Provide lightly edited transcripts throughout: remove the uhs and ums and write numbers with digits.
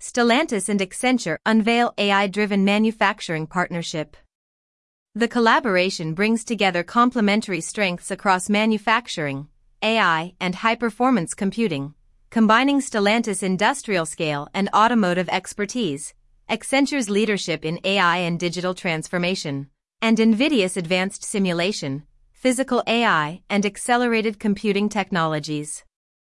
Stellantis and Accenture unveil AI-driven manufacturing partnership. The collaboration brings together complementary strengths across manufacturing, AI, and high-performance computing, combining Stellantis' industrial scale and automotive expertise, Accenture's leadership in AI and digital transformation, and NVIDIA's advanced simulation, physical AI, and accelerated computing technologies.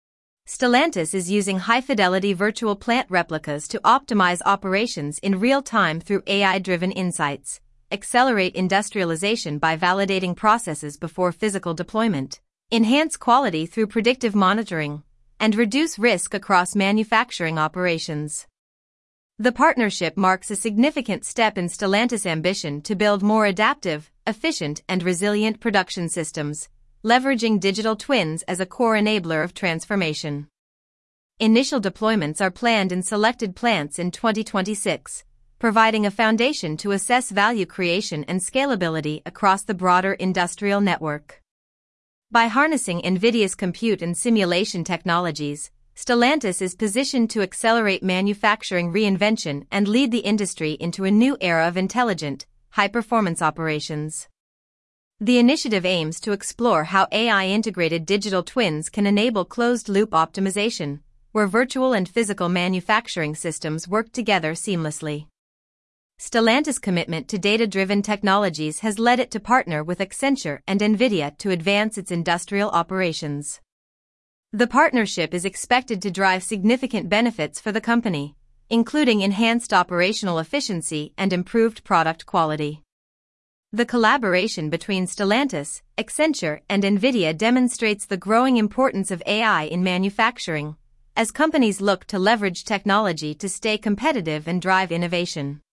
Stellantis is using high-fidelity virtual plant replicas to optimize operations in real time through AI-driven insights, accelerate industrialization by validating processes before physical deployment, enhance quality through predictive monitoring, and reduce risk across manufacturing operations. The partnership marks a significant step in Stellantis' ambition to build more adaptive, efficient, and resilient production systems, leveraging digital twins as a core enabler of transformation. Initial deployments are planned in selected plants in 2026, providing a foundation to assess value creation and scalability across the broader industrial network. By harnessing NVIDIA's compute and simulation technologies, Stellantis is positioned to accelerate manufacturing reinvention and lead the industry into a new era of intelligent, high-performance operations. The initiative aims to explore how AI-integrated digital twins can enable closed-loop optimization, where virtual and physical manufacturing systems work together seamlessly. Stellantis' commitment to data-driven technologies has led it to partner with Accenture and NVIDIA to advance its industrial operations. The partnership is expected to drive significant benefits for the company, including enhanced operational efficiency and improved product quality. The collaboration between Stellantis, Accenture, and NVIDIA demonstrates the growing importance of AI in manufacturing, as companies look to leverage technology to stay competitive and drive innovation.